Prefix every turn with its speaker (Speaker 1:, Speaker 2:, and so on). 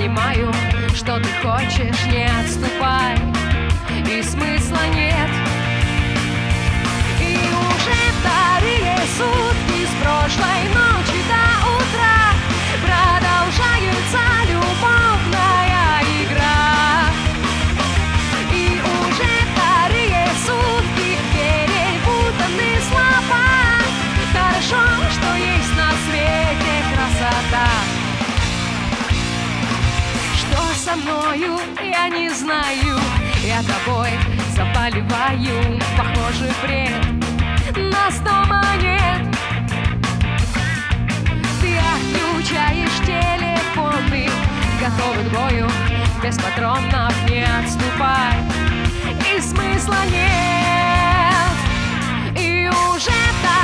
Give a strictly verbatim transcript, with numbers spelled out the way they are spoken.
Speaker 1: понимаю, что ты хочешь, не отступай, и смысла нет. И уже вторые сутки с прошлой ночи до утра продолжается любовная игра. И уже вторые сутки перепутаны слова. Хорошо, что есть на свете красота. Что со мною, я не знаю. Я тобой заболеваю. Похоже, бред, нас дома нет. Ты отключаешь телефоны, готовы к бою, без патронов не отступай, и смысла нет. И уже так